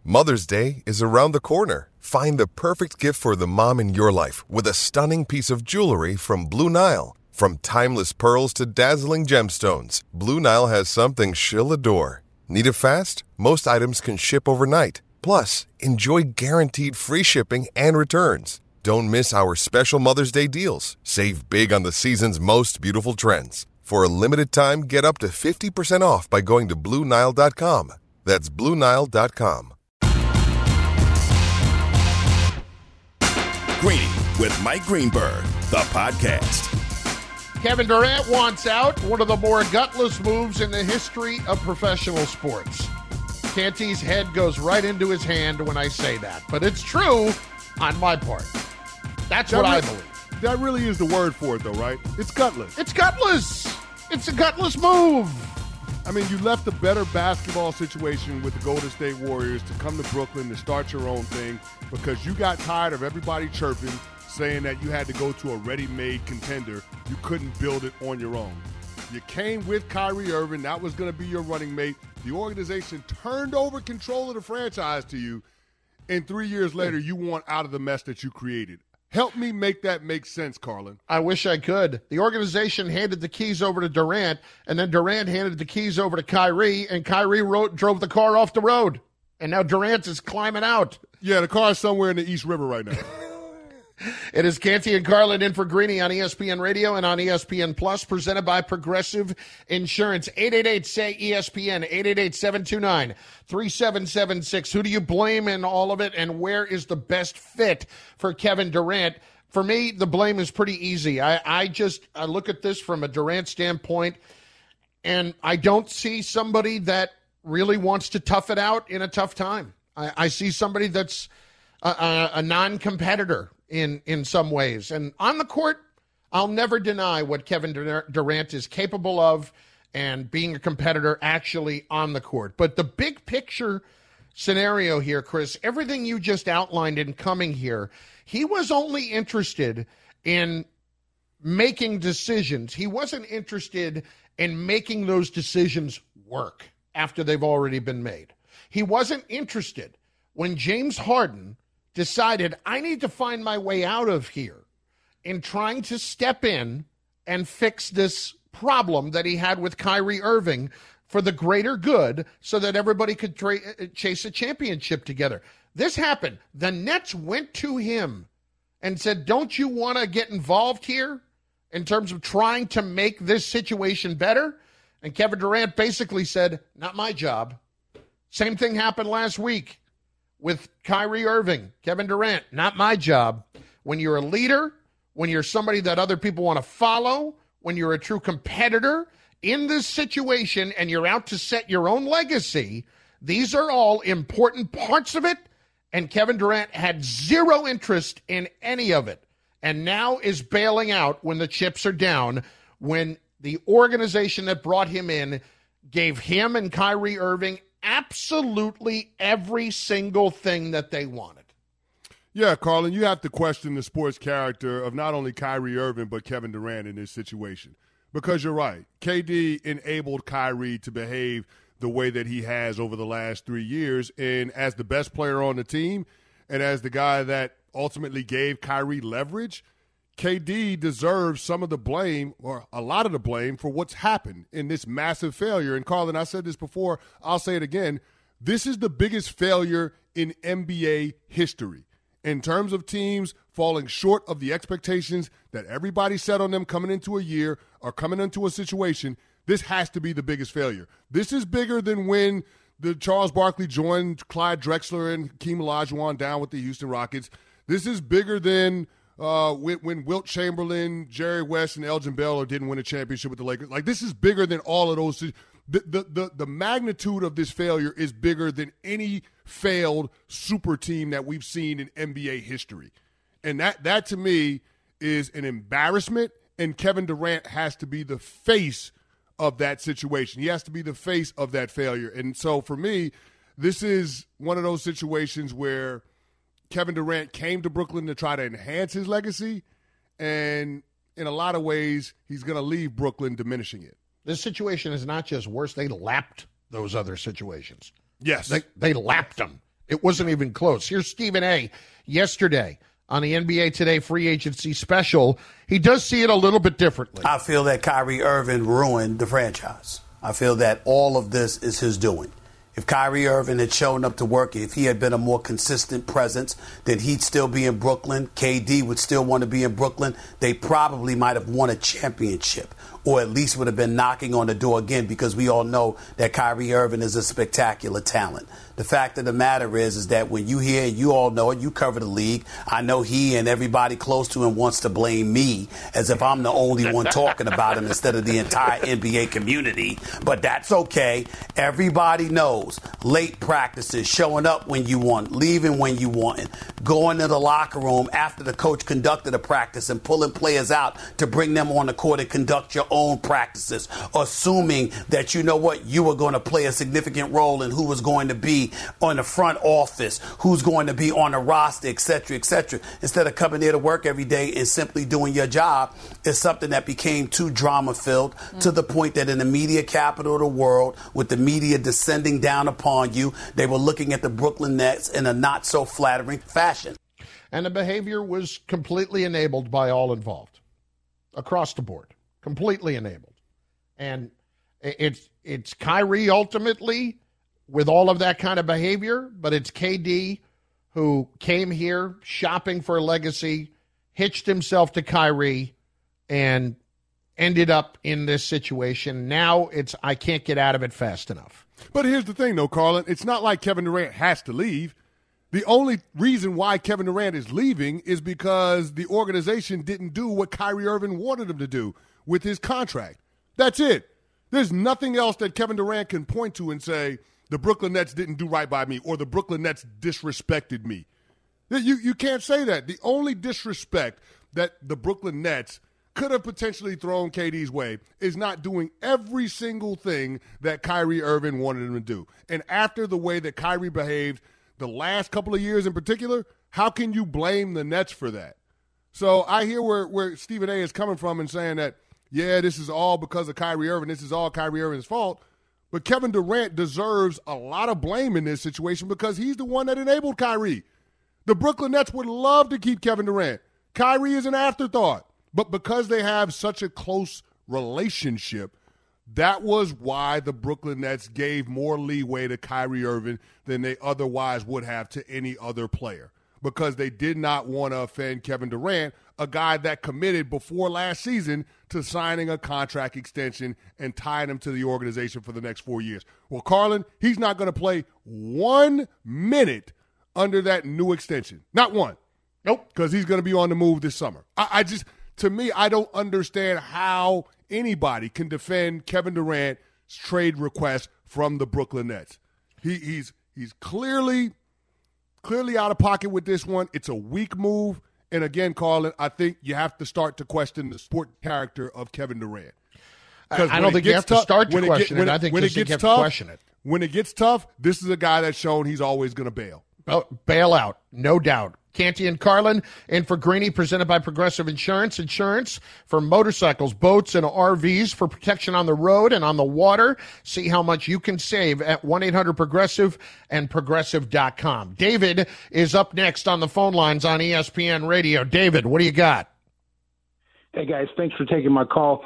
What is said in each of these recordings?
Mother's Day is around the corner. Find the perfect gift for the mom in your life with a stunning piece of jewelry from Blue Nile. From timeless pearls to dazzling gemstones, Blue Nile has something she'll adore. Need it fast? Most items can ship overnight. Plus, enjoy guaranteed free shipping and returns. Don't miss our special Mother's Day deals. Save big on the season's most beautiful trends. For a limited time, get up to 50% off by going to BlueNile.com. That's BlueNile.com. Greeny with Mike Greenberg, the podcast. Kevin Durant wants out, one of the more gutless moves in the history of professional sports. Canty's head goes right into his hand when I say that, but it's true on my part. That's what I believe. That really is the word for it, though, right? It's gutless. It's gutless. It's a gutless move. I mean, you left a better basketball situation with the Golden State Warriors to come to Brooklyn to start your own thing because you got tired of everybody chirping, saying that you had to go to a ready-made contender. You couldn't build it on your own. You came with Kyrie Irving. That was going to be your running mate. The organization turned over control of the franchise to you, and 3 years later, you want out of the mess that you created. Help me make that make sense, Carlin. I wish I could. The organization handed the keys over to Durant, and then Durant handed the keys over to Kyrie, and Kyrie drove the car off the road. And now Durant is climbing out. Yeah, the car's somewhere in the East River right now. It is Canty and Carlin in for Greeny on ESPN Radio and on ESPN Plus, presented by Progressive Insurance. 888-SAY-ESPN, 888-729-3776. Who do you blame in all of it, and where is the best fit for Kevin Durant? For me, the blame is pretty easy. I look at this from a Durant standpoint, and I don't see somebody that really wants to tough it out in a tough time. I see somebody that's a non-competitor in some ways. And on the court, I'll never deny what Kevin Durant is capable of and being a competitor actually on the court. But the big picture scenario here, Chris, everything you just outlined in coming here, he was only interested in making decisions. He wasn't interested in making those decisions work after they've already been made. He wasn't interested when James Harden decided, I need to find my way out of here, in trying to step in and fix this problem that he had with Kyrie Irving for the greater good so that everybody could chase a championship together. This happened. The Nets went to him and said, don't you want to get involved here in terms of trying to make this situation better? And Kevin Durant basically said, not my job. Same thing happened last week with Kyrie Irving. Kevin Durant, not my job. When you're a leader, when you're somebody that other people want to follow, when you're a true competitor in this situation and you're out to set your own legacy, these are all important parts of it, and Kevin Durant had zero interest in any of it, and now is bailing out when the chips are down, when the organization that brought him in gave him and Kyrie Irving absolutely every single thing that they wanted. Yeah, Carlin, you have to question the sports character of not only Kyrie Irving but Kevin Durant in this situation. Because you're right. KD enabled Kyrie to behave the way that he has over the last 3 years. And as the best player on the team and as the guy that ultimately gave Kyrie leverage, KD deserves some of the blame, or a lot of the blame, for what's happened in this massive failure. And, Carlin, I said this before, I'll say it again. This is the biggest failure in NBA history in terms of teams falling short of the expectations that everybody set on them coming into a year or coming into a situation. This has to be the biggest failure. This is bigger than when the Charles Barkley joined Clyde Drexler and Hakeem Olajuwon down with the Houston Rockets. This is bigger than when Wilt Chamberlain, Jerry West, and Elgin Baylor didn't win a championship with the Lakers. Like, this is bigger than all of those. The magnitude of this failure is bigger than any failed super team that we've seen in NBA history. And that to me is an embarrassment, and Kevin Durant has to be the face of that situation. He has to be the face of that failure. And so for me, this is one of those situations where Kevin Durant came to Brooklyn to try to enhance his legacy, and in a lot of ways, he's going to leave Brooklyn diminishing it. This situation is not just worse. They lapped those other situations. Yes. They lapped them. It wasn't even close. Here's Stephen A. yesterday on the NBA Today free agency special. He does see it a little bit differently. I feel that Kyrie Irving ruined the franchise. I feel that all of this is his doing. If Kyrie Irving had shown up to work, if he had been a more consistent presence, then he'd still be in Brooklyn. KD would still want to be in Brooklyn. They probably might have won a championship, or at least would have been knocking on the door again, because we all know that Kyrie Irving is a spectacular talent. The fact of the matter is that when you hear, and you all know it, you cover the league, I know he and everybody close to him wants to blame me as if I'm the only one talking about him instead of the entire NBA community. But that's okay. Everybody knows late practices, showing up when you want, leaving when you want, going to the locker room after the coach conducted a practice and pulling players out to bring them on the court and conduct your own practices, assuming that you know what, you were going to play a significant role in who was going to be on the front office, who's going to be on the roster, et cetera, instead of coming there to work every day and simply doing your job. Is something that became too drama-filled to the point that in the media capital of the world, with the media descending down upon you, they were looking at the Brooklyn Nets in a not-so-flattering fashion. And the behavior was completely enabled by all involved, across the board, completely enabled. And it's Kyrie ultimately with all of that kind of behavior, but it's KD who came here shopping for a legacy, hitched himself to Kyrie, and ended up in this situation. Now it's I can't get out of it fast enough. But here's the thing, though, Carlin. It's not like Kevin Durant has to leave. The only reason why Kevin Durant is leaving is because the organization didn't do what Kyrie Irving wanted him to do with his contract. That's it. There's nothing else that Kevin Durant can point to and say, the Brooklyn Nets didn't do right by me, or the Brooklyn Nets disrespected me. You can't say that. The only disrespect that the Brooklyn Nets could have potentially thrown KD's way is not doing every single thing that Kyrie Irving wanted him to do. And after the way that Kyrie behaved the last couple of years in particular, how can you blame the Nets for that? So I hear where Stephen A. is coming from and saying that, yeah, this is all because of Kyrie Irving. This is all Kyrie Irving's fault. But Kevin Durant deserves a lot of blame in this situation because he's the one that enabled Kyrie. The Brooklyn Nets would love to keep Kevin Durant. Kyrie is an afterthought. But because they have such a close relationship, that was why the Brooklyn Nets gave more leeway to Kyrie Irving than they otherwise would have to any other player, because they did not want to offend Kevin Durant, a guy that committed before last season to signing a contract extension and tying him to the organization for the next 4 years. Well, Carlin, he's not going to play 1 minute under that new extension. Not one. Nope. Because he's going to be on the move this summer. To me, I don't understand how anybody can defend Kevin Durant's trade request from the Brooklyn Nets. He's clearly out of pocket with this one. It's a weak move. And again, Carlin, I think you have to start to question the sport character of Kevin Durant. I don't think you have to start to question it. I think you have to question it. When it gets tough, this is a guy that's shown he's always going to bail. Bail out, no doubt. Canty and Carlin in for Greeny, presented by Progressive Insurance. Insurance for motorcycles, boats, and RVs for protection on the road and on the water. See how much you can save at 1-800-PROGRESSIVE and Progressive.com. David is up next on the phone lines on ESPN Radio. David, what do you got? Hey, guys, thanks for taking my call.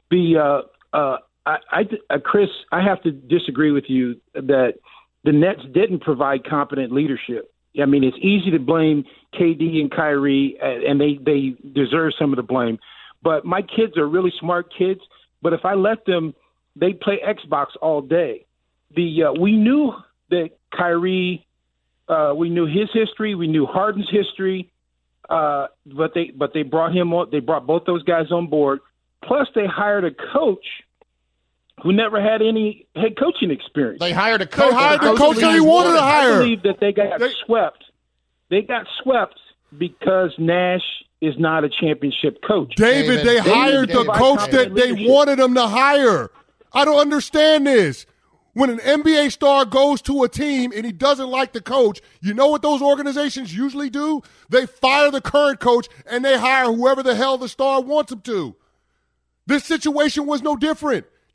Chris, I have to disagree with you that the Nets didn't provide competent leadership. I mean, it's easy to blame KD and Kyrie, and they deserve some of the blame. But my kids are really smart kids, but if I let them, they play Xbox all day. We knew that Kyrie, we knew his history, we knew Harden's history, but they brought him on. They brought both those guys on board. Plus, they hired a coach who never had any head coaching experience. They hired a coach. They hired the coach that he wanted to hire. I believe that they got swept. They got swept because Nash is not a championship coach. David, they hired the coach that they wanted him to hire. I don't understand this. When an NBA star goes to a team and he doesn't like the coach, you know what those organizations usually do? They fire the current coach and they hire whoever the hell the star wants them to. This situation was no different.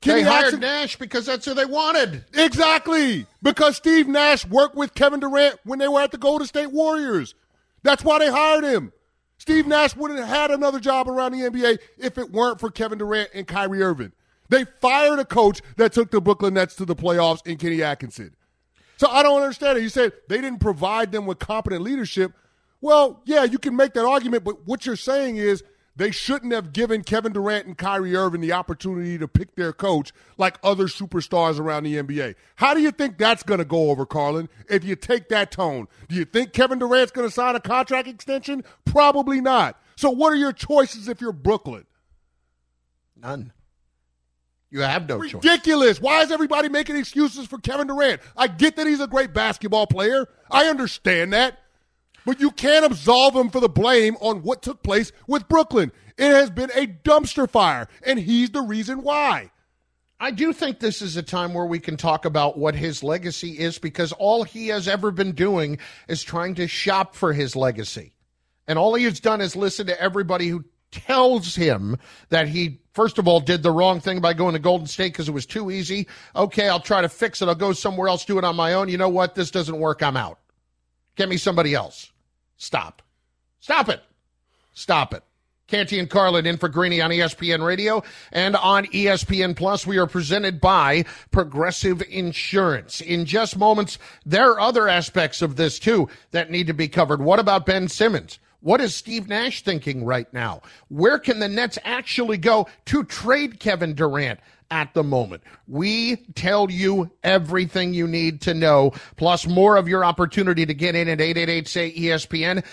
They hired Nash because that's who they wanted. Exactly. Because Steve Nash worked with Kevin Durant when they were at the Golden State Warriors. That's why they hired him. Steve Nash wouldn't have had another job around the NBA if it weren't for Kevin Durant and Kyrie Irving. They fired a coach that took the Brooklyn Nets to the playoffs in Kenny Atkinson. So I don't understand it. You said they didn't provide them with competent leadership. Well, yeah, you can make that argument, but what you're saying is they shouldn't have given Kevin Durant and Kyrie Irving the opportunity to pick their coach like other superstars around the NBA. How do you think that's going to go over, Carlin, if you take that tone? Do you think Kevin Durant's going to sign a contract extension? Probably not. So what are your choices if you're Brooklyn? None. You have no choice. Ridiculous. Why is everybody making excuses for Kevin Durant? I get that he's a great basketball player. I understand that. But you can't absolve him for the blame on what took place with Brooklyn. It has been a dumpster fire, and he's the reason why. I do think this is a time where we can talk about what his legacy is, because all he has ever been doing is trying to shop for his legacy. And all he has done is listen to everybody who tells him that he, first of all, did the wrong thing by going to Golden State because it was too easy. Okay, I'll try to fix it. I'll go somewhere else, do it on my own. You know what? This doesn't work. I'm out. Get me somebody else. Stop. Stop it. Stop it. Canty and Carlin in for Greeny on ESPN Radio and on ESPN Plus. We are presented by Progressive Insurance. In just moments, there are other aspects of this, too, that need to be covered. What about Ben Simmons? What is Steve Nash thinking right now? Where can the Nets actually go to trade Kevin Durant at the moment? We tell you everything you need to know, plus more of your opportunity to get in at 888-SAY-ESPN,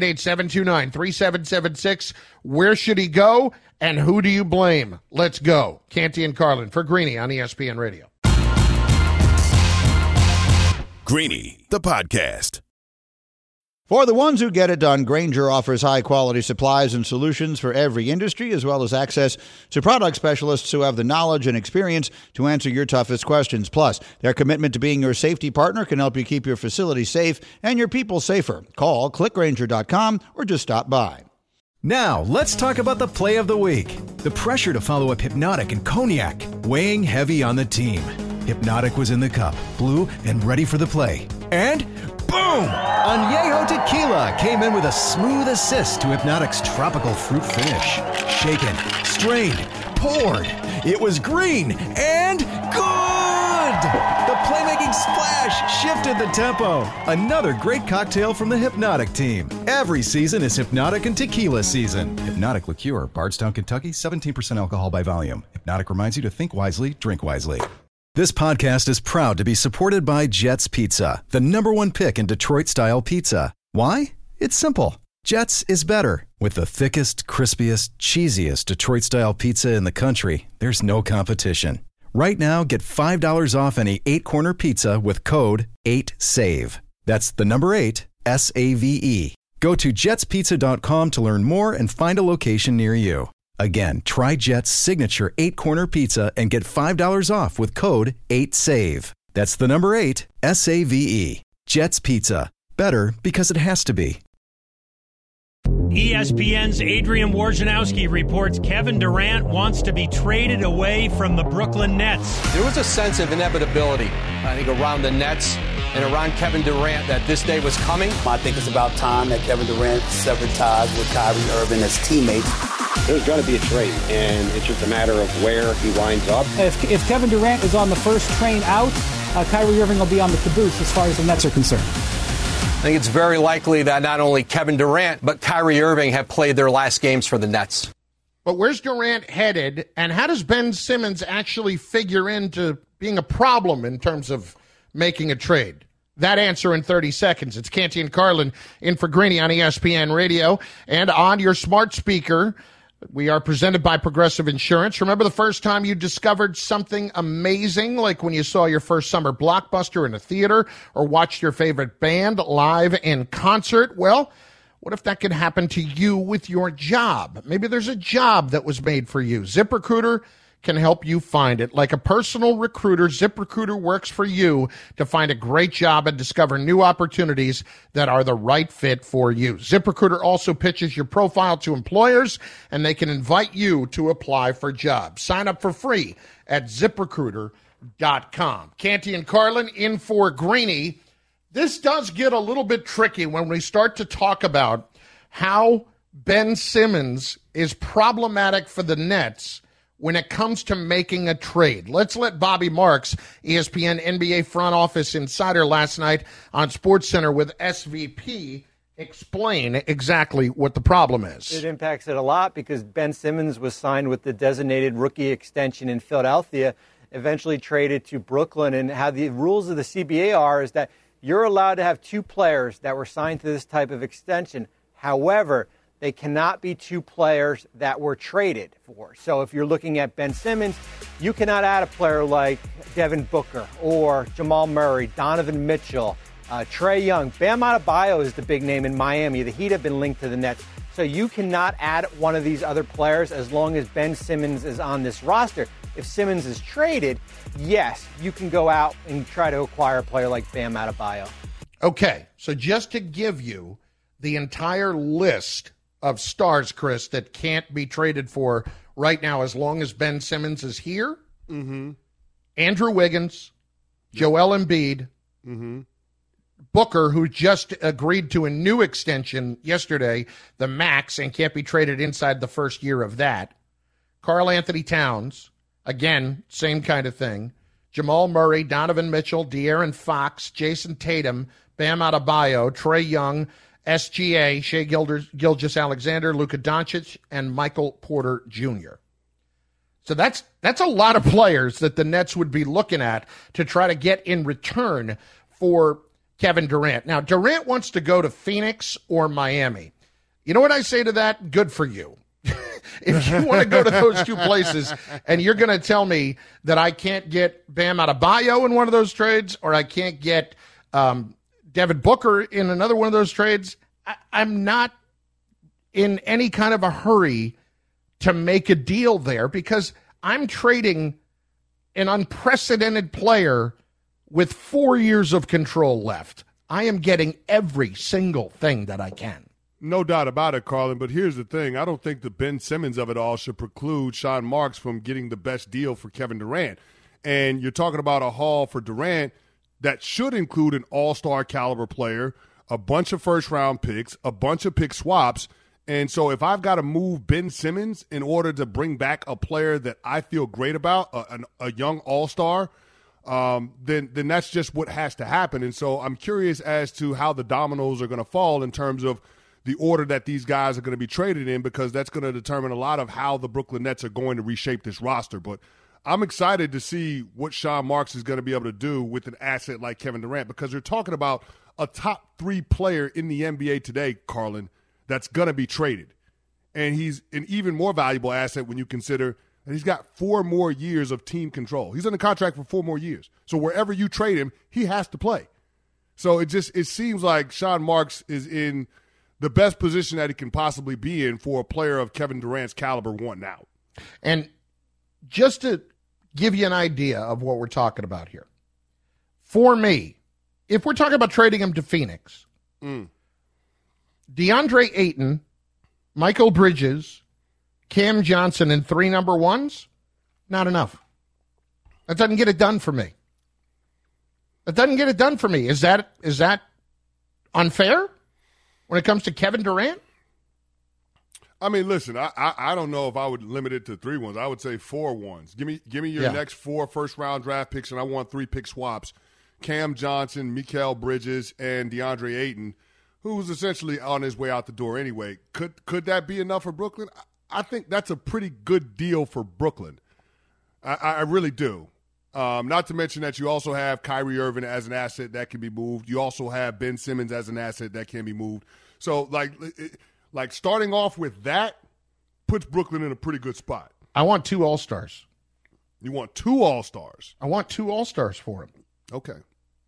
888-729-3776. Where should he go, and who do you blame? Let's go. Canty and Carlin for Greeny on ESPN Radio. Greeny, the podcast. For the ones who get it done, Grainger offers high-quality supplies and solutions for every industry, as well as access to product specialists who have the knowledge and experience to answer your toughest questions. Plus, their commitment to being your safety partner can help you keep your facility safe and your people safer. Call, clickgrainger.com, or just stop by. Now, let's talk about the play of the week. The pressure to follow up Hypnotic and Cognac, weighing heavy on the team. Hypnotic was in the cup, blue, and ready for the play. And boom! Añejo Tequila came in with a smooth assist to Hypnotic's tropical fruit finish. Shaken, strained, poured. It was green and good! The playmaking splash shifted the tempo. Another great cocktail from the Hypnotic team. Every season is Hypnotic and Tequila season. Hypnotic Liqueur, Bardstown, Kentucky, 17% alcohol by volume. Hypnotic reminds you to think wisely, drink wisely. This podcast is proud to be supported by Jets Pizza, the #1 pick in Detroit-style pizza. Why? It's simple. Jets is better. With the thickest, crispiest, cheesiest Detroit-style pizza in the country, there's no competition. Right now, get $5 off any 8-corner pizza with code 8SAVE. That's the number 8, S-A-V-E. Go to jetspizza.com to learn more and find a location near you. Again, try Jet's signature 8-corner pizza and get $5 off with code 8SAVE. That's the number 8, S-A-V-E. Jet's Pizza. Better because it has to be. ESPN's Adrian Wojnarowski reports Kevin Durant wants to be traded away from the Brooklyn Nets. There was a sense of inevitability, I think, around the Nets and around Kevin Durant that this day was coming. I think it's about time that Kevin Durant severed ties with Kyrie Irving as teammates. There's going to be a trade, and it's just a matter of where he winds up. If Kevin Durant is on the first train out, Kyrie Irving will be on the caboose as far as the Nets are concerned. I think it's very likely that not only Kevin Durant, but Kyrie Irving have played their last games for the Nets. But where's Durant headed, and how does Ben Simmons actually figure into being a problem in terms of making a trade? That answer in 30 seconds. It's Canty and Carlin in for Greeny on ESPN Radio and on your smart speaker. We are presented by Progressive Insurance. Remember the first time you discovered something amazing, like when you saw your first summer blockbuster in a theater or watched your favorite band live in concert? Well, what if that could happen to you with your job? Maybe there's a job that was made for you. ZipRecruiter can help you find it. Like a personal recruiter, ZipRecruiter works for you to find a great job and discover new opportunities that are the right fit for you. ZipRecruiter also pitches your profile to employers, and they can invite you to apply for jobs. Sign up for free at ZipRecruiter.com. Canty and Carlin in for Greeny. This does get a little bit tricky when we start to talk about how Ben Simmons is problematic for the Nets when it comes to making a trade. Let's let Bobby Marks, ESPN NBA front office insider last night on SportsCenter with SVP, explain exactly what the problem is. It impacts it a lot because Ben Simmons was signed with the designated rookie extension in Philadelphia, eventually traded to Brooklyn, and how the rules of the CBA are is that you're allowed to have two players that were signed to this type of extension. However, they cannot be two players that were traded for. So if you're looking at Ben Simmons, you cannot add a player like Devin Booker or Jamal Murray, Donovan Mitchell, Trae Young. Bam Adebayo is the big name in Miami. The Heat have been linked to the Nets. So you cannot add one of these other players as long as Ben Simmons is on this roster. If Simmons is traded, yes, you can go out and try to acquire a player like Bam Adebayo. Okay, so just to give you the entire list of stars, Chris, that can't be traded for right now as long as Ben Simmons is here. Mm-hmm. Andrew Wiggins, Joel Embiid, Booker, who just agreed to a new extension yesterday, the max, and can't be traded inside the first year of that. Karl Anthony Towns, again, same kind of thing. Jamal Murray, Donovan Mitchell, De'Aaron Fox, Jason Tatum, Bam Adebayo, Trae Young, SGA, Shai Gilgeous-Alexander, Luka Doncic, and Michael Porter Jr. So that's a lot of players that the Nets would be looking at to try to get in return for Kevin Durant. Now, Durant wants to go to Phoenix or Miami. You know what I say to that? Good for you. If you want to go to those two places and you're going to tell me that I can't get Bam Adebayo in one of those trades or I can't get Devin Booker in another one of those trades, I'm not in any kind of a hurry to make a deal there because I'm trading an unprecedented player with 4 years of control left. I am getting every single thing that I can. No doubt about it, Carlin, but here's the thing. I don't think the Ben Simmons of it all should preclude Sean Marks from getting the best deal for Kevin Durant. And you're talking about a haul for Durant that should include an all-star caliber player, a bunch of first-round picks, a bunch of pick swaps. And so if I've got to move Ben Simmons in order to bring back a player that I feel great about, a young all-star, then that's just what has to happen. And so I'm curious as to how the dominoes are going to fall in terms of the order that these guys are going to be traded in, because that's going to determine a lot of how the Brooklyn Nets are going to reshape this roster. But I'm excited to see what Sean Marks is going to be able to do with an asset like Kevin Durant, because they're talking about a top 3 player in the NBA today, Carlin, that's going to be traded. And he's an even more valuable asset when you consider that he's got 4 more years of team control. He's under contract for 4 more years. So wherever you trade him, he has to play. So it seems like Sean Marks is in the best position that he can possibly be in for a player of Kevin Durant's caliber one now. And just to give you an idea of what we're talking about here, for me, if we're talking about trading him to Phoenix, DeAndre Ayton, Michael Bridges, Cam Johnson, and 3 number ones, not enough. That doesn't get it done for me. That doesn't get it done for me. Is that unfair when it comes to Kevin Durant? I mean, listen, I don't know if I would limit it to 3 ones. I would say 4 ones. Give me your next 4 first-round draft picks, and I want 3 pick swaps. Cam Johnson, Mikal Bridges, and DeAndre Ayton, who was essentially on his way out the door anyway. Could that be enough for Brooklyn? I think that's a pretty good deal for Brooklyn. I really do. Not to mention that you also have Kyrie Irving as an asset that can be moved. You also have Ben Simmons as an asset that can be moved. So, like starting off with that puts Brooklyn in a pretty good spot. I want 2 All-Stars. You want 2 All-Stars? I want 2 All-Stars for him. Okay.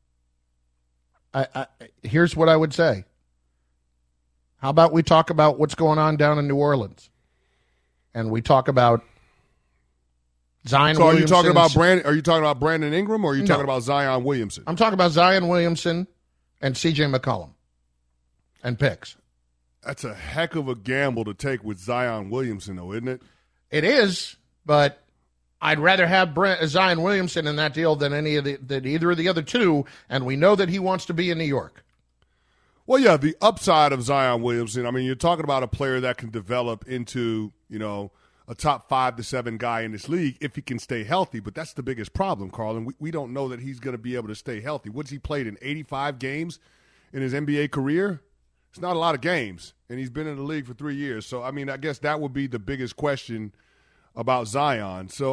Here's what I would say. How about we talk about what's going on down in New Orleans? And we talk about Zion So Williamson. are you talking about Brandon Ingram, or are you talking about Zion Williamson? I'm talking about Zion Williamson and C.J. McCollum and picks. That's a heck of a gamble to take with Zion Williamson, though, isn't it? It is, but I'd rather have Zion Williamson in that deal than either of the other two, and we know that he wants to be in New York. Well, yeah, the upside of Zion Williamson, I mean, you're talking about a player that can develop into, a top 5 to 7 guy in this league if he can stay healthy. But that's the biggest problem, Carl, and we don't know that he's going to be able to stay healthy. What's he played in 85 games in his NBA career? It's not a lot of games, and he's been in the league for 3 years. So, I mean, I guess that would be the biggest question about Zion. So,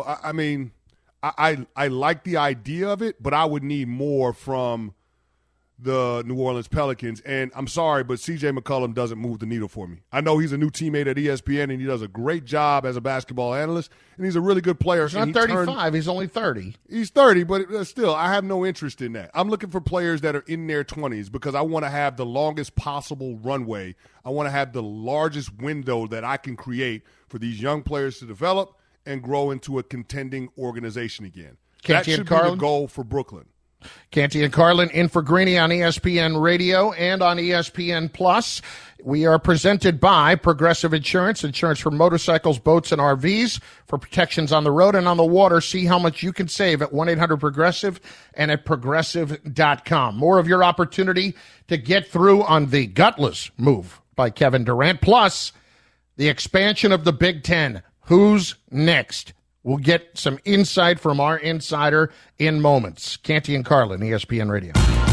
I like the idea of it, but I would need more from the New Orleans Pelicans. And I'm sorry, but C.J. McCollum doesn't move the needle for me. I know he's a new teammate at ESPN, and he does a great job as a basketball analyst, and he's a really good player. He's not 35. He's only 30. He's 30, but still, I have no interest in that. I'm looking for players that are in their 20s because I want to have the longest possible runway. I want to have the largest window that I can create for these young players to develop and grow into a contending organization again. That should be the goal for Brooklyn. Canty and Carlin in for Greeny on ESPN Radio and on ESPN Plus. We are presented by Progressive Insurance for motorcycles, boats, and RVs. For protections on the road and on the water, see how much you can save at 1-800-PROGRESSIVE and at Progressive.com. More of your opportunity to get through on the gutless move by Kevin Durant, plus the expansion of the Big Ten. Who's next? We'll get some insight from our insider in moments. Canty and Carlin, ESPN Radio.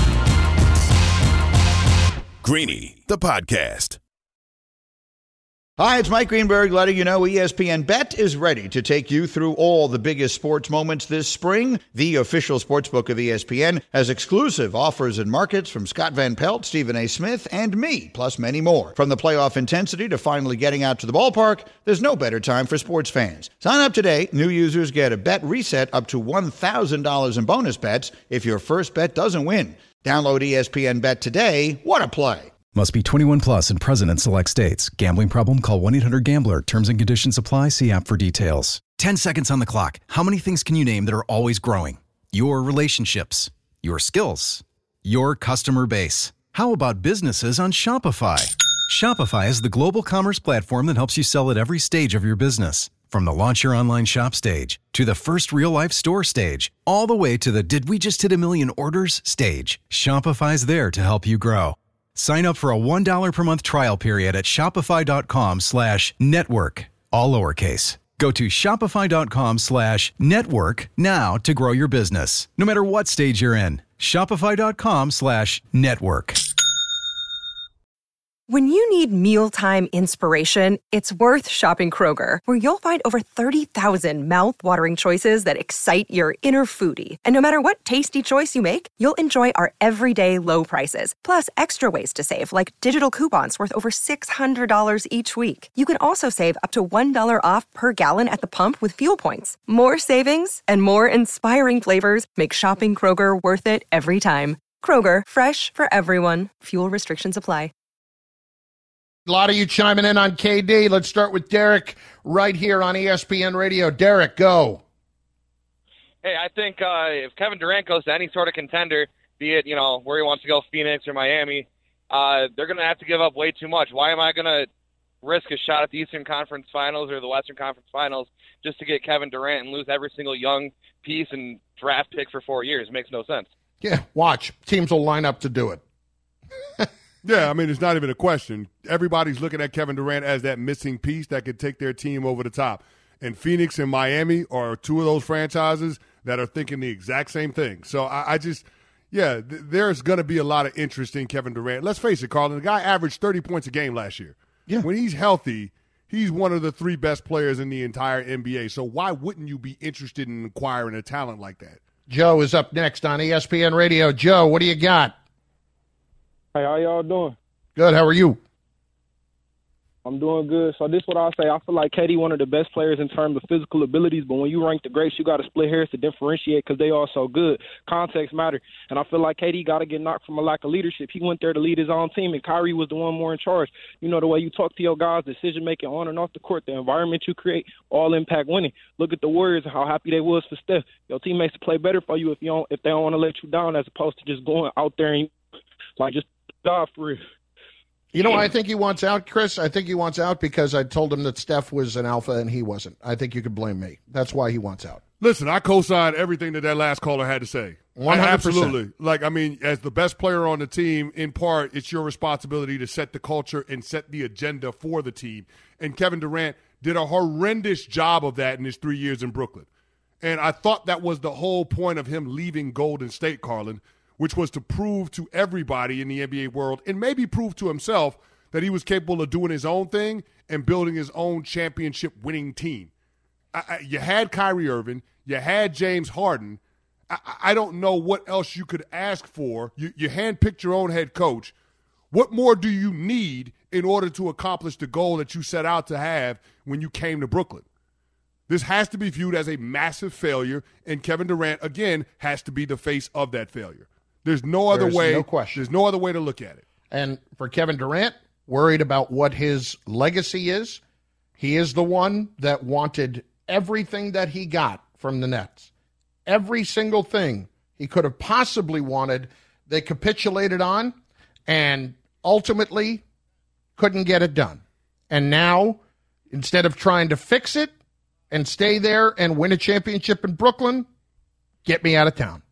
Greeny, the podcast. Hi, it's Mike Greenberg letting you know ESPN Bet is ready to take you through all the biggest sports moments this spring. The official sportsbook of ESPN has exclusive offers and markets from Scott Van Pelt, Stephen A. Smith, and me, plus many more. From the playoff intensity to finally getting out to the ballpark, there's no better time for sports fans. Sign up today. New users get a bet reset up to $1,000 in bonus bets if your first bet doesn't win. Download ESPN Bet today. What a play. Must be 21 plus and present in select states. Gambling problem? Call 1-800-GAMBLER. Terms and conditions apply. See app for details. 10 seconds on the clock. How many things can you name that are always growing? Your relationships, your skills, your customer base. How about businesses on Shopify? Shopify is the global commerce platform that helps you sell at every stage of your business. From the launch your online shop stage to the first real-life store stage, all the way to the did we just hit a million orders stage. Shopify's there to help you grow. Sign up for a $1 per month trial period at shopify.com/network, all lowercase. Go to shopify.com/network now to grow your business, no matter what stage you're in. Shopify.com/network. When you need mealtime inspiration, it's worth shopping Kroger, where you'll find over 30,000 mouth-watering choices that excite your inner foodie. And no matter what tasty choice you make, you'll enjoy our everyday low prices, plus extra ways to save, like digital coupons worth over $600 each week. You can also save up to $1 off per gallon at the pump with fuel points. More savings and more inspiring flavors make shopping Kroger worth it every time. Kroger, fresh for everyone. Fuel restrictions apply. A lot of you chiming in on KD. Let's start with Derek right here on ESPN Radio. Derek, go. Hey, I think if Kevin Durant goes to any sort of contender, be it, where he wants to go, Phoenix or Miami, they're going to have to give up way too much. Why am I going to risk a shot at the Eastern Conference Finals or the Western Conference Finals just to get Kevin Durant and lose every single young piece and draft pick for 4 years? It makes no sense. Yeah, watch. Teams will line up to do it. Yeah, I mean, it's not even a question. Everybody's looking at Kevin Durant as that missing piece that could take their team over the top. And Phoenix and Miami are two of those franchises that are thinking the exact same thing. So there's going to be a lot of interest in Kevin Durant. Let's face it, Carlin, the guy averaged 30 points a game last year. Yeah. When he's healthy, he's one of the 3 best players in the entire NBA. So why wouldn't you be interested in acquiring a talent like that? Joe is up next on ESPN Radio. Joe, what do you got? Hey, how y'all doing? Good. How are you? I'm doing good. So this is what I'll say. I feel like KD one of the best players in terms of physical abilities, but when you rank the greats, you got to split hairs to differentiate because they all so good. Context matter. And I feel like KD got to get knocked from a lack of leadership. He went there to lead his own team, and Kyrie was the one more in charge. You know, the way you talk to your guys, decision-making on and off the court, the environment you create, all impact winning. Look at the Warriors and how happy they was for Steph. Your teammates play better for you if they don't want to let you down as opposed to just going out there and, just die for real. You know, I think he wants out, Chris. I think he wants out because I told him that Steph was an alpha and he wasn't. I think you could blame me. That's why he wants out. Listen, I co-sign everything that last caller had to say. 100%. Absolutely. As the best player on the team, in part, it's your responsibility to set the culture and set the agenda for the team. And Kevin Durant did a horrendous job of that in his 3 years in Brooklyn. And I thought that was the whole point of him leaving Golden State, Carlin, which was to prove to everybody in the NBA world and maybe prove to himself that he was capable of doing his own thing and building his own championship-winning team. You had Kyrie Irving. You had James Harden. I don't know what else you could ask for. You handpicked your own head coach. What more do you need in order to accomplish the goal that you set out to have when you came to Brooklyn? This has to be viewed as a massive failure, and Kevin Durant, again, has to be the face of that failure. There's no other way. No question. There's no other way to look at it. And for Kevin Durant, worried about what his legacy is, he is the one that wanted everything that he got from the Nets. Every single thing he could have possibly wanted, they capitulated on and ultimately couldn't get it done. And now, instead of trying to fix it and stay there and win a championship in Brooklyn, get me out of town.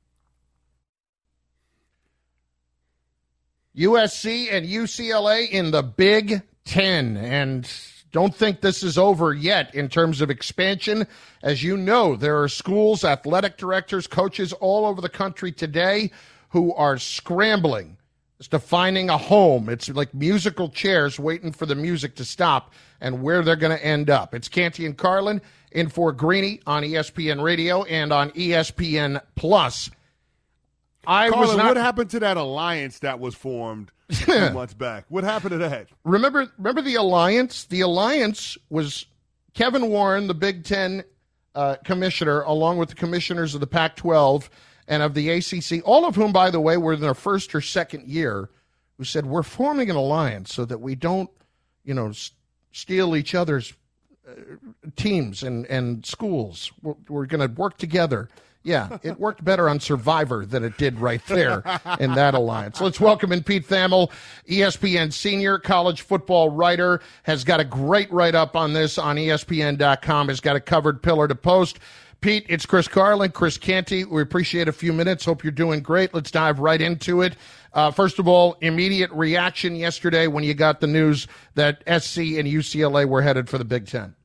USC and UCLA in the Big Ten. And don't think this is over yet in terms of expansion. As you know, there are schools, athletic directors, coaches all over the country today who are scrambling as to finding a home. It's like musical chairs waiting for the music to stop and where they're going to end up. It's Canty and Carlin in for Greeny on ESPN Radio and on ESPN Plus. Carlin, what happened to that alliance that was formed a few months back? What happened to that? Remember the alliance? The alliance was Kevin Warren, the Big Ten commissioner, along with the commissioners of the Pac-12 and of the ACC, all of whom, by the way, were in their first or second year, who said, we're forming an alliance so that we don't, steal each other's teams and schools. We're going to work together. Yeah, it worked better on Survivor than it did right there in that alliance. Let's welcome in Pete Thamel, ESPN senior college football writer, has got a great write-up on this on ESPN.com, has got it covered pillar to post. Pete, it's Chris Carlin, Chris Canty. We appreciate a few minutes. Hope you're doing great. Let's dive right into it. First of all, immediate reaction yesterday when you got the news that SC and UCLA were headed for the Big Ten.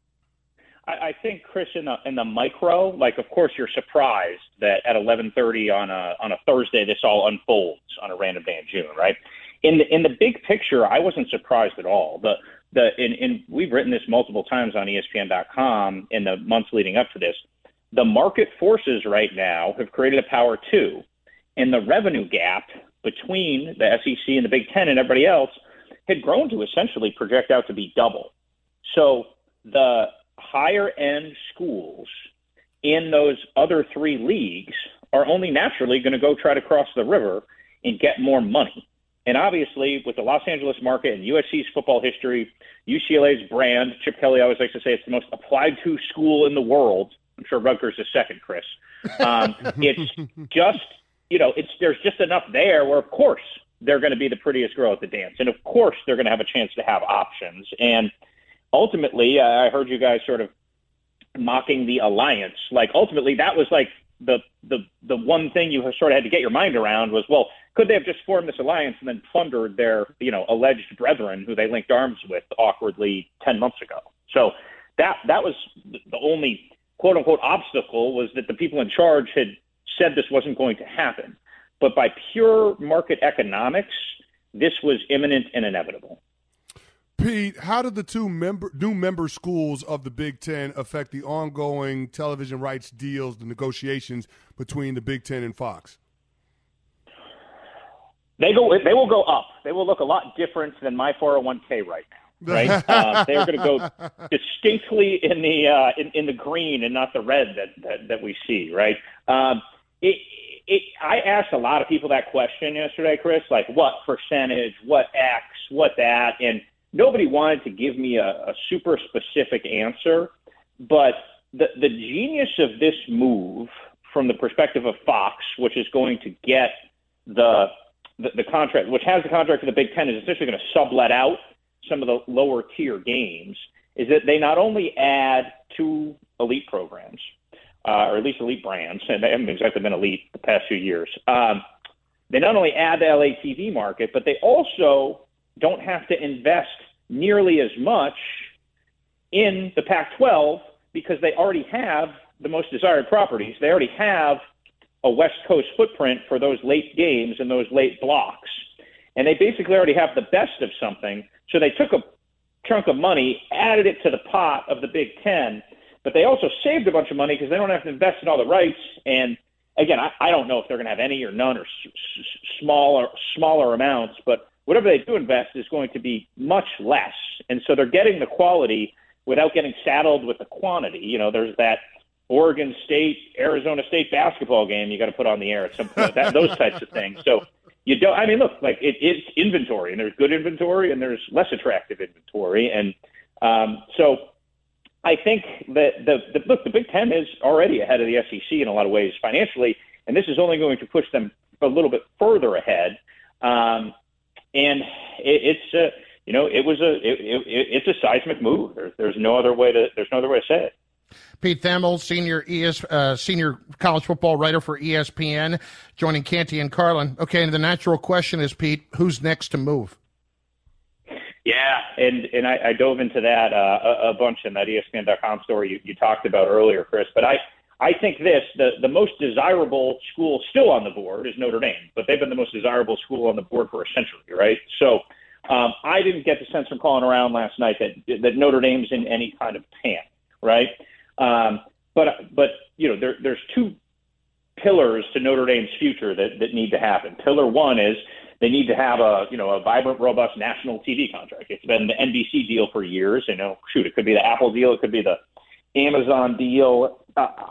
I think, Chris, in the micro, of course, you're surprised that at 11:30 on a Thursday this all unfolds on a random day in June, right? In the big picture, I wasn't surprised at all. We've written this multiple times on ESPN.com in the months leading up to this. The market forces right now have created a power two, and the revenue gap between the SEC and the Big Ten and everybody else had grown to essentially project out to be double. So the higher end schools in those other three leagues are only naturally going to go try to cross the river and get more money. And obviously, with the Los Angeles market and USC's football history, UCLA's brand, Chip Kelly always likes to say it's the most applied to school in the world. I'm sure Rutgers is second, Chris. It's just, there's just enough there where, of course, they're going to be the prettiest girl at the dance. And, of course, they're going to have a chance to have options. And ultimately, I heard you guys sort of mocking the alliance. Ultimately, that was the one thing you sort of had to get your mind around was, well, could they have just formed this alliance and then plundered their, alleged brethren who they linked arms with awkwardly 10 months ago? So that was the only quote unquote obstacle, was that the people in charge had said this wasn't going to happen. But by pure market economics, this was imminent and inevitable. Pete, how did the two new member schools of the Big Ten affect the ongoing television rights deals, the negotiations between the Big Ten and Fox? They will go up. They will look a lot different than my 401k right now. right? They're going to go distinctly in the green and not the red that we see, right? I asked a lot of people that question yesterday, Chris, like what percentage, what X, what that, and nobody wanted to give me a super specific answer. But the genius of this move from the perspective of Fox, which is going to get the contract, which has the contract for the Big Ten, is essentially going to sublet out some of the lower tier games, is that they not only add 2 elite programs, or at least elite brands, and they haven't exactly been elite the past few years. They not only add the LA TV market, but they also don't have to invest nearly as much in the Pac-12 because they already have the most desired properties. They already have a West Coast footprint for those late games and those late blocks. And they basically already have the best of something. So they took a chunk of money, added it to the pot of the Big Ten, but they also saved a bunch of money because they don't have to invest in all the rights. And again, I don't know if they're going to have any or none or smaller amounts, but whatever they do invest is going to be much less. And so they're getting the quality without getting saddled with the quantity. You know, there's that Oregon State, Arizona State basketball game you got to put on the air at some point, those types of things. So you don't, I mean, look, like it's inventory, and there's good inventory and there's less attractive inventory. And so I think that the Big Ten is already ahead of the SEC in a lot of ways financially, and this is only going to push them a little bit further ahead. And it's a seismic move. There's no other way to say it. Pete Thamel, senior college football writer for ESPN, joining Canty and Carlin. Okay, and the natural question is, Pete, who's next to move? Yeah, and I dove into that a bunch in that ESPN.com story you talked about earlier, Chris. But I think the most desirable school still on the board is Notre Dame, but they've been the most desirable school on the board for a century, right? So I didn't get the sense from calling around last night that Notre Dame's in any kind of panic, right? But you know, there's 2 pillars to Notre Dame's future that need to happen. Pillar 1 is they need to have a vibrant, robust national TV contract. It's been the NBC deal for years. You know, it could be the Apple deal, it could be the Amazon deal.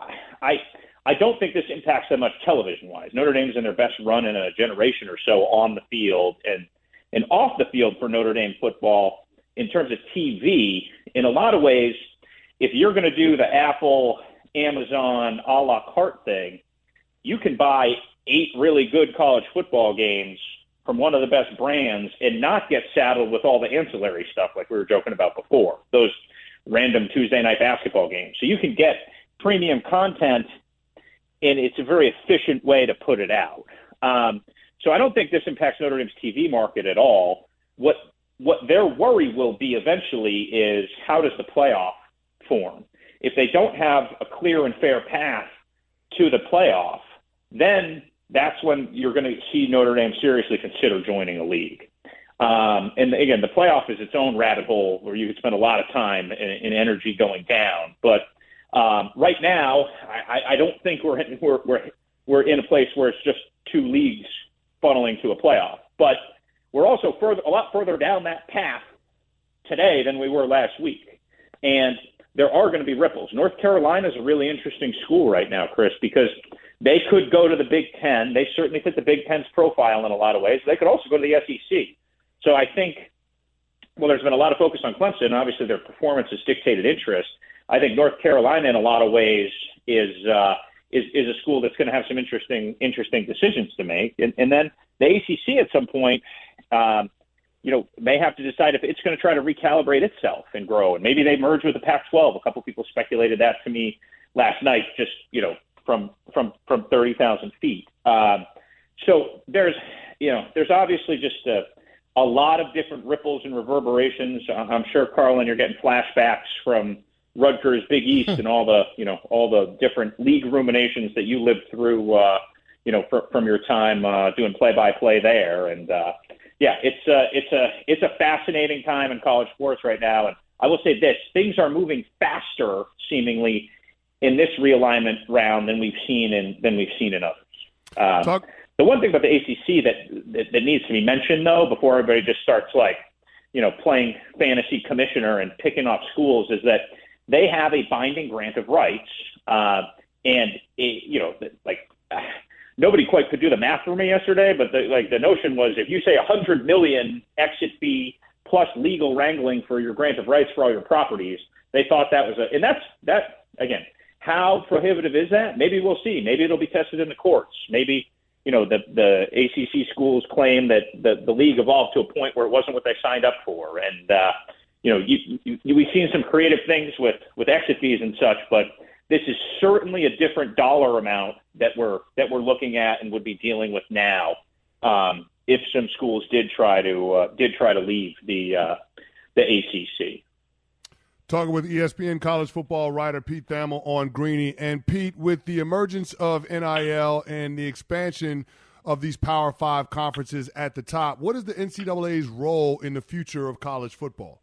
I don't think this impacts them much television-wise. Notre Dame's in their best run in a generation or so on the field and off the field for Notre Dame football in terms of TV. In a lot of ways, if you're going to do the Apple, Amazon, a la carte thing, you can buy 8 really good college football games from one of the best brands and not get saddled with all the ancillary stuff like we were joking about before, those random Tuesday night basketball games. So you can get premium content, and it's a very efficient way to put it out. So I don't think this impacts Notre Dame's TV market at all. What their worry will be eventually is how does the playoff form? If they don't have a clear and fair path to the playoff, then that's when you're going to see Notre Dame seriously consider joining a league. And again, the playoff is its own rabbit hole where you could spend a lot of time and energy going down. But right now, I don't think we're in a place where it's just 2 leagues funneling to a playoff. But we're also a lot further down that path today than we were last week. And there are going to be ripples. North Carolina is a really interesting school right now, Chris, because they could go to the Big Ten. They certainly fit the Big Ten's profile in a lot of ways. They could also go to the SEC. So I think, there's been a lot of focus on Clemson. Obviously, their performance has dictated interest. I think North Carolina, in a lot of ways, is a school that's going to have some interesting decisions to make. And then the ACC at some point, may have to decide if it's going to try to recalibrate itself and grow. And maybe they merge with the Pac-12. A couple people speculated that to me last night, just, from 30,000 feet. So there's obviously just a lot of different ripples and reverberations. I'm sure, Carlin, you're getting flashbacks from Rutgers, Big East, and all the different league ruminations that you lived through, from your time doing play-by-play there. And it's a fascinating time in college sports right now. And I will say this: things are moving faster, seemingly, in this realignment round than we've seen in others. The one thing about the ACC that needs to be mentioned, though, before everybody just starts playing fantasy commissioner and picking off schools is that they have a binding grant of rights. Nobody quite could do the math for me yesterday, but the notion was if you say $100 million exit fee plus legal wrangling for your grant of rights for all your properties, they thought that was and that again, how prohibitive is that? Maybe we'll see. Maybe it'll be tested in the courts. Maybe, the ACC schools claim that the league evolved to a point where it wasn't what they signed up for. And, we've seen some creative things with exit fees and such, but this is certainly a different dollar amount that we're looking at and would be dealing with now. If some schools did try to leave the ACC. Talking with ESPN college football writer Pete Thamel on Greeny. And Pete, with the emergence of NIL and the expansion of these Power 5 conferences at the top, what is the NCAA's role in the future of college football?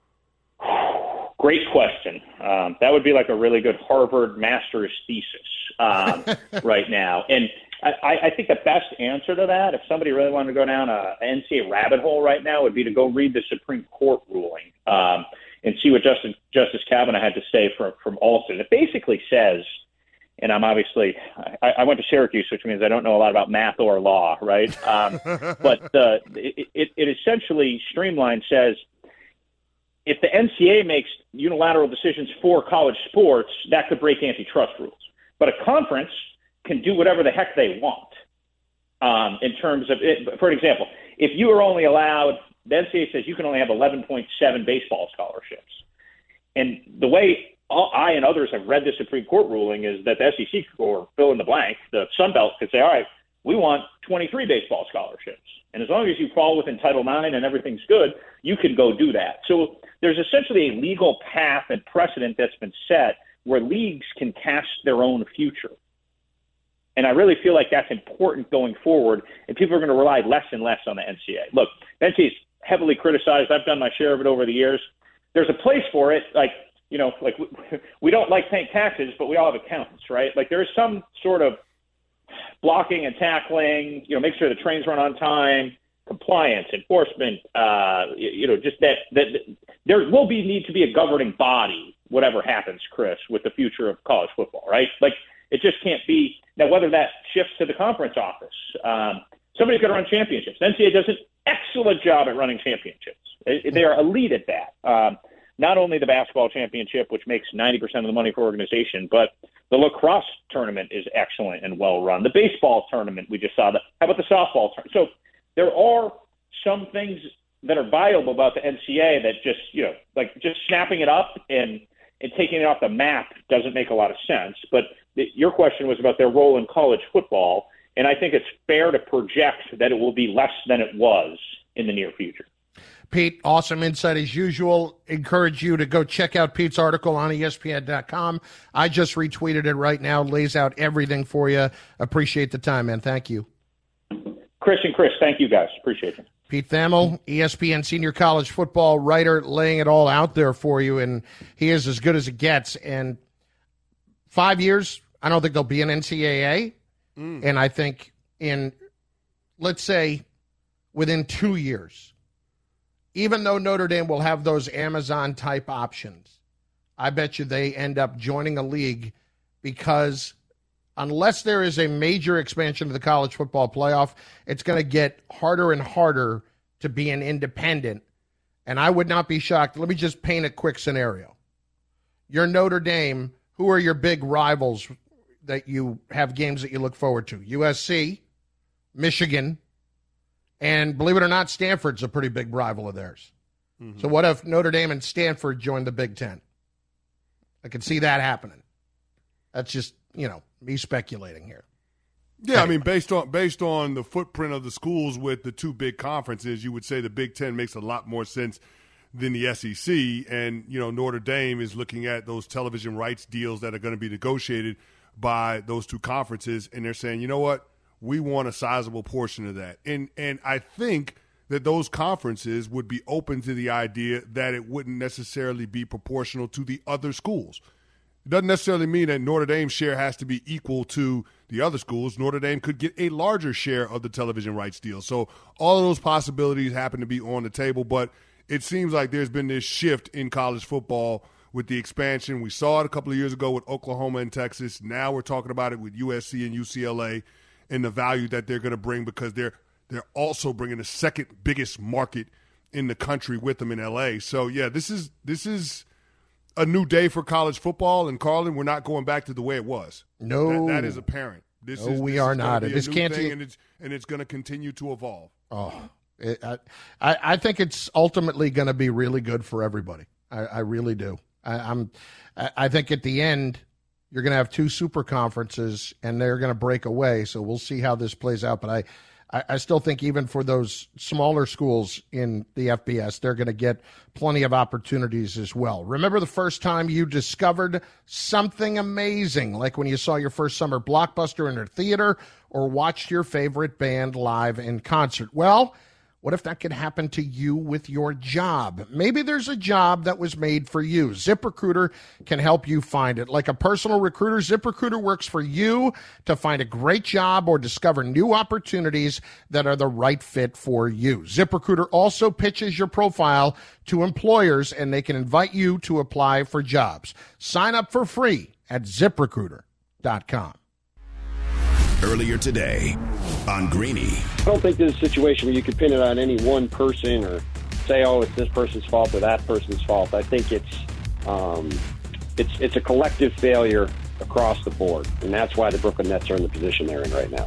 Great question. That would be like a really good Harvard master's thesis right now. And I think the best answer to that, if somebody really wanted to go down an NCAA rabbit hole right now, would be to go read the Supreme Court ruling and see what Justice Kavanaugh had to say from Alston. It basically says, and I'm obviously I went to Syracuse, which means I don't know a lot about math or law, right? But it essentially streamlined says, if the NCAA makes unilateral decisions for college sports, that could break antitrust rules. But a conference can do whatever the heck they want in terms of it. For example, if you are only allowed, the NCAA says you can only have 11.7 baseball scholarships. And the way I and others have read the Supreme Court ruling is that the SEC or fill in the blank, the Sun Belt could say, all right, we want 23 baseball scholarships. And as long as you fall within Title IX and everything's good, you can go do that. So there's essentially a legal path and precedent that's been set where leagues can cast their own future. And I really feel like that's important going forward, and people are going to rely less and less on the NCAA. Look, the NCAA is heavily criticized. I've done my share of it over the years. There's a place for it. We don't like paying taxes, but we all have accountants, right? Like there is some sort of blocking and tackling, make sure the trains run on time, compliance, enforcement, just that there will need to be a governing body, whatever happens, Chris, with the future of college football, right? Like it just can't be. Now, whether that shifts to the conference office, somebody's got to run championships. The NCAA does an excellent job at running championships. They are elite at that. Not only the basketball championship, which makes 90% of the money for organization, but the lacrosse tournament is excellent and well run. The baseball tournament, we just saw that. How about the softball tournament? So there are some things that are valuable about the NCAA that just snapping it up and taking it off the map doesn't make a lot of sense. But your question was about their role in college football, and I think it's fair to project that it will be less than it was in the near future. Pete, awesome insight as usual. Encourage you to go check out Pete's article on ESPN.com. I just retweeted it right now. Lays out everything for you. Appreciate the time, man. Thank you. Chris, thank you guys. Appreciate it. Pete Thamel, ESPN senior college football writer, laying it all out there for you, and he is as good as it gets. And 5 years, I don't think there'll be an NCAA. And I think let's say, within 2 years, even though Notre Dame will have those Amazon-type options, I bet you they end up joining a league because unless there is a major expansion of the college football playoff, it's going to get harder and harder to be an independent. And I would not be shocked. Let me just paint a quick scenario. You're Notre Dame. Who are your big rivals that you have games that you look forward to? USC, Michigan, and believe it or not, Stanford's a pretty big rival of theirs. Mm-hmm. So what if Notre Dame and Stanford joined the Big Ten? I could see that happening. That's just, me speculating here. Yeah, anyway. I mean, based on the footprint of the schools with the two big conferences, you would say the Big Ten makes a lot more sense than the SEC. And, Notre Dame is looking at those television rights deals that are going to be negotiated by those two conferences. And they're saying, you know what? We want a sizable portion of that. And I think that those conferences would be open to the idea that it wouldn't necessarily be proportional to the other schools. It doesn't necessarily mean that Notre Dame's share has to be equal to the other schools. Notre Dame could get a larger share of the television rights deal. So all of those possibilities happen to be on the table. But it seems like there's been this shift in college football with the expansion. We saw it a couple of years ago with Oklahoma and Texas. Now we're talking about it with USC and UCLA and the value that they're going to bring because they're also bringing the second biggest market in the country with them in LA. So, yeah, this is a new day for college football. And, Carlin, we're not going back to the way it was. No. That is apparent. We are not. This can't thing, and it's going to continue to evolve. Oh, I think it's ultimately going to be really good for everybody. I really do. I think at the end you're going to have two super conferences and they're going to break away. So we'll see how this plays out. But I still think even for those smaller schools in the FBS, they're going to get plenty of opportunities as well. Remember the first time you discovered something amazing, like when you saw your first summer blockbuster in a theater or watched your favorite band live in concert? Well, what if that could happen to you with your job? Maybe there's a job that was made for you. ZipRecruiter can help you find it. Like a personal recruiter, ZipRecruiter works for you to find a great job or discover new opportunities that are the right fit for you. ZipRecruiter also pitches your profile to employers, and they can invite you to apply for jobs. Sign up for free at ZipRecruiter.com. Earlier today on Greeny. I don't think there's a situation where you could pin it on any one person or say, oh, it's this person's fault or that person's fault. I think it's a collective failure across the board, and that's why the Brooklyn Nets are in the position they're in right now.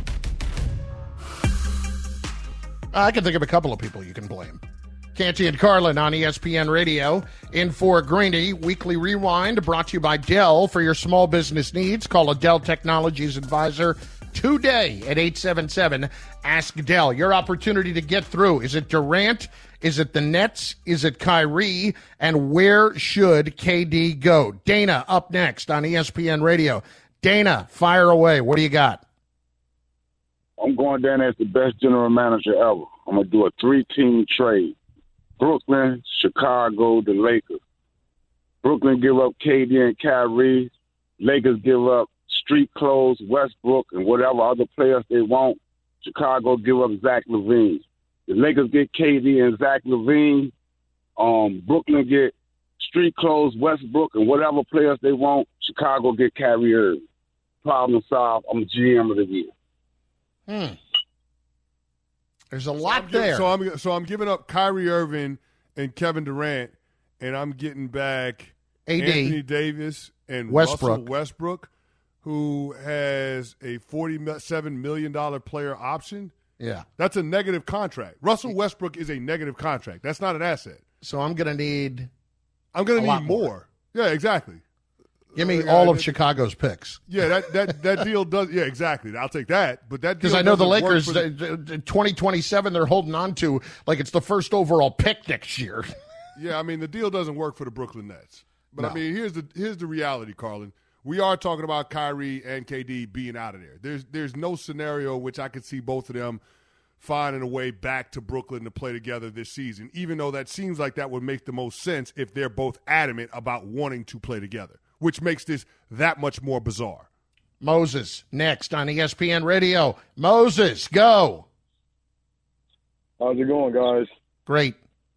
I can think of a couple of people you can blame. Canty and Carlin on ESPN Radio. In for Greeny, Weekly Rewind, brought to you by Dell. For your small business needs, call a Dell Technologies advisor today at 877-ASK Dell. Your opportunity to get through. Is it Durant? Is it the Nets? Is it Kyrie? And where should KD go? Dana up next on ESPN Radio. Dana, fire away. What do you got? I'm going down as the best general manager ever. I'm going to do a 3-team trade. Brooklyn, Chicago, the Lakers. Brooklyn give up KD and Kyrie. Lakers give up street clothes, Westbrook, and whatever other players they want. Chicago give up Zach LaVine. The Lakers get KD and Zach LaVine. Brooklyn get street clothes, Westbrook, and whatever players they want. Chicago get Kyrie Irving. Problem solved. I'm GM of the year. There's a lot there. So I'm giving up Kyrie Irving and Kevin Durant, and I'm getting back AD, Anthony Davis and Russell Westbrook, who has a $47 million player option. Yeah. That's a negative contract. Russell Westbrook is a negative contract. That's not an asset. So I'm going to need more. Yeah, exactly. Give me all of Chicago's picks. Yeah, that deal does. Yeah, exactly. I'll take that. But that because I know the Lakers, 2027, they're holding on to like it's the first overall pick next year. Yeah, I mean the deal doesn't work for the Brooklyn Nets. But No. I mean here's the reality, Carlin. We are talking about Kyrie and KD being out of there. There's no scenario which I could see both of them finding a way back to Brooklyn to play together this season, even though that seems like that would make the most sense if they're both adamant about wanting to play together, which makes this that much more bizarre. Moses, next on ESPN Radio. Moses, go. How's it going, guys? Great.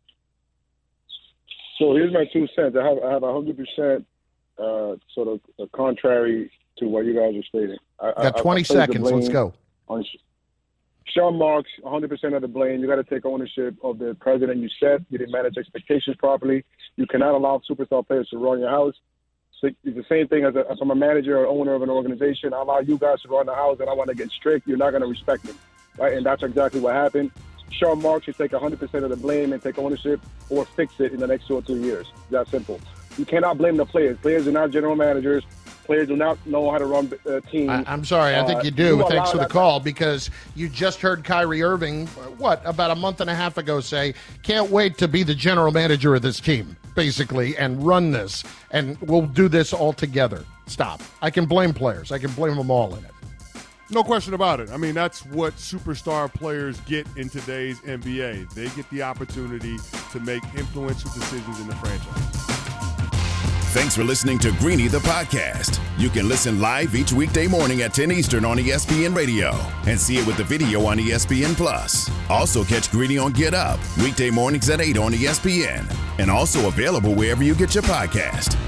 So here's my 2 cents. I have 100% sort of contrary to what you guys are stating. Got 20 seconds. Let's go. On Sean Marks, 100% of the blame. You got to take ownership of the president you set. You didn't manage expectations properly. You cannot allow superstar players to run your house. So it's the same thing as I'm a manager or owner of an organization. I allow you guys to run the house, and I want to get strict. You're not going to respect me, right? And that's exactly what happened. Sean Marks should take 100% of the blame and take ownership or fix it in the next 2 or 3 years. That simple. You cannot blame the players. Players are not general managers. Players do not know how to run a team. I'm sorry. I think you do. Thanks for the call, because you just heard Kyrie Irving, about a month and a half ago say, can't wait to be the general manager of this team, basically, and run this, and we'll do this all together. Stop. I can blame players. I can blame them all in it. No question about it. I mean, that's what superstar players get in today's NBA. They get the opportunity to make influential decisions in the franchise. Thanks for listening to Greeny the podcast. You can listen live each weekday morning at 10 Eastern on ESPN Radio and see it with the video on ESPN Plus. Also catch Greeny on Get Up weekday mornings at 8 on ESPN and also available wherever you get your podcast.